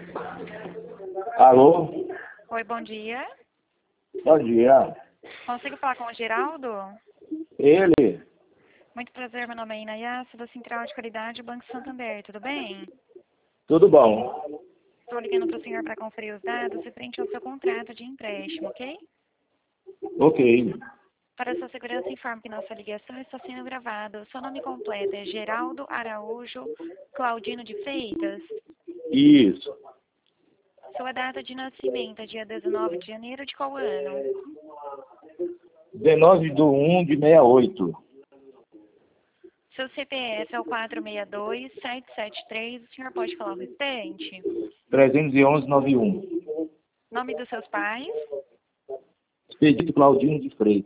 Alô? Oi, bom dia. Bom dia. Consigo falar com o Geraldo? Ele? Muito prazer, meu nome é Inayassa, da Central de Qualidade Banco Santander, tudo bem? Tudo bom? Estou ligando para o senhor para conferir os dados referente ao seu contrato de empréstimo, ok? Ok. Para sua segurança, informo que nossa ligação está sendo gravada. O seu nome completo é Geraldo Araújo Claudino de Freitas. Isso. Sua data de nascimento é dia 19 de janeiro de qual ano? 19/1/68. Seu CPF é o 462-773. O senhor pode falar o restante? 311/91. Nome dos seus pais? Expedito Claudino de Freitas.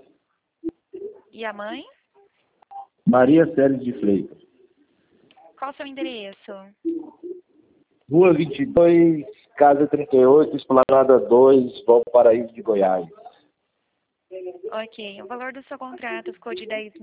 E a mãe? Maria Célia de Freitas. Qual o seu endereço? Rua 22, Casa 38, Esplanada 2, Valparaíso de Goiás. Ok. O valor do seu contrato ficou de R$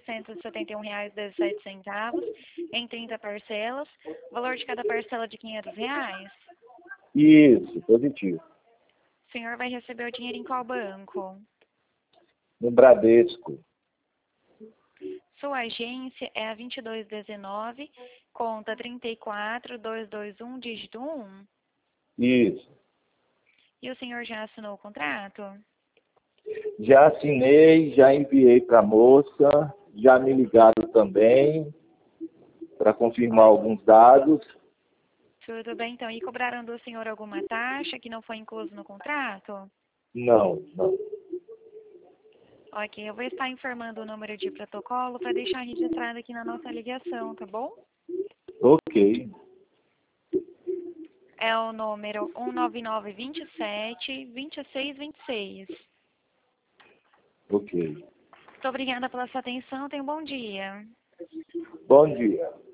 10.671,17 em 30 parcelas. O valor de cada parcela de R$ 500. Isso, positivo. O senhor vai receber o dinheiro em qual banco? No Bradesco. Sua agência é a 2219, conta 34221, dígito 1. Isso. E o senhor já assinou o contrato? Já assinei, já enviei para a moça, já me ligaram também para confirmar alguns dados. Tudo bem, então. E cobraram do senhor alguma taxa que não foi incluso no contrato? Não, não. Ok, eu vou estar informando o número de protocolo para deixar registrado aqui na nossa ligação, tá bom? Ok. É o número 19927-2626. Ok. Muito obrigada pela sua atenção, tenha um bom dia. Bom dia.